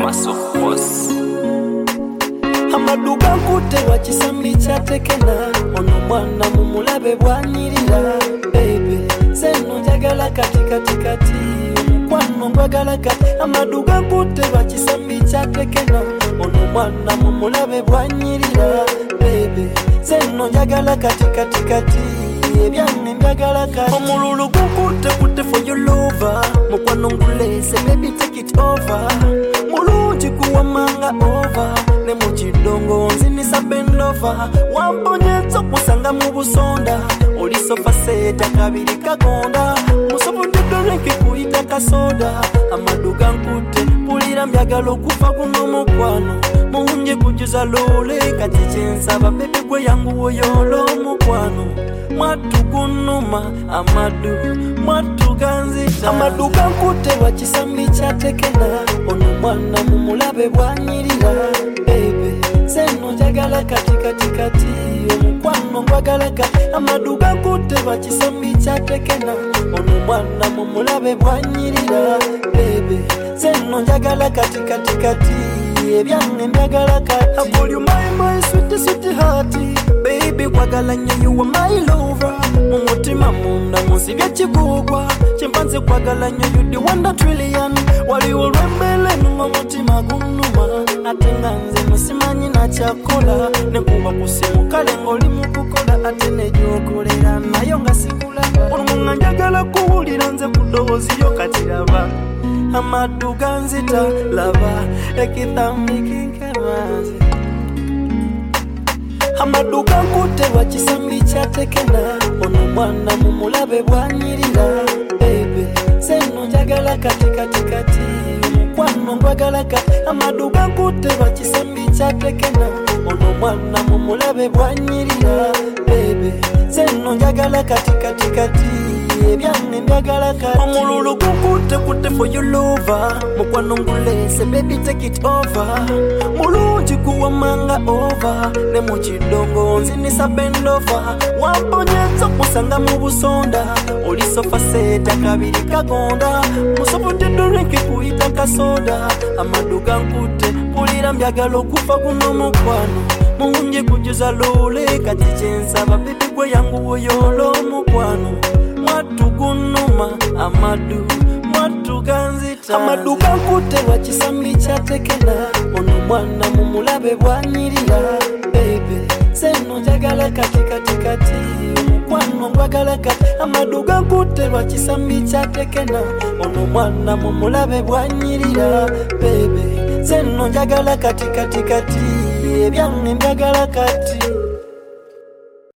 Maso boss. Amaduga nkute wa kisambi kyatekena ono mwana mumulabe bwanyirira baby seno njagala kati omukwano gwagala kati amaduga nkute wa kisambi kyatekena ono mwana mumulabe bwanyirira baby seno njagala kati ebyange mbyagala kati omululu gukute for your lover mukwano ngulese baby take it over mulungi kuwamanga over ne mukidongo nzinisa bendova wambonyetso kusanga mu busonda oli sofa seta kabiri kagonda musoboddedolenke kuyita kasoda amaduga nkute pulira mbyagala okufa kuno mukwano muwunye kujuza lole kati kyensaba bebe gwe yangu woyolo mukwano mwatugunuma amadu mwatuganzita amaduga nkute wa kisambi kyatekena ono mwana mumulabe bwanyirira baby seno njagala kati omukwano gwagala kati amaduga nkute wa kisambi kyatekena ono mwana mumulabe bwanyirira baby seno njagala kati ebyange mbyagala kati I call you my sweet heart baby kwagala nnyo you are my lover mumutima munda musibya kigugwa chimpanze kwagala nnyo you the wonder trillion wali olwembele numa mutima gunuma ate nga nze musimanyi nakyakola nekuba kusimu kale ng'oli mu kukola ate negyokolera nayo nga sikulaba olumunga njagala kuwulira nze ku ddoboozi yo kati laba amaduga nzita laba ekithambi kinkemazi amaduga nkute wa kisambi kyatekena ono mwana mumulabe bwanyirira baby seno njagala kati omukwano gwagala kati amaduga nkute wa kisambi kyatekena ono mwana mumulabe bwanyirira baby seno njagala kati ebyange mbyagala kati omululu gukute for your lover mukwano ngulese baby take it over mulungi kuwamanga over ne mukidongo nzinisa bendova wambonyetso kusanga mu busonda oli sofa seta kabiri kagonda musoboddedolenke kuyita kasoda amaduga nkute pulira mbyagala okufa guno mukwano muwunye kujuza lole kati kyensaba baby gwe yangu woyolo mukwano mwatugunuma amadu mwatuganzita amaduga nkute wa kisambi kyatekena ono mwana mumulabe bwanyirira baby seno njagala kati omukwano gwagala kati amaduga nkute wa kisambi kyatekena ono mwana mumulabe bwanyirira baby seno njagala kati ebyange mbyagala kati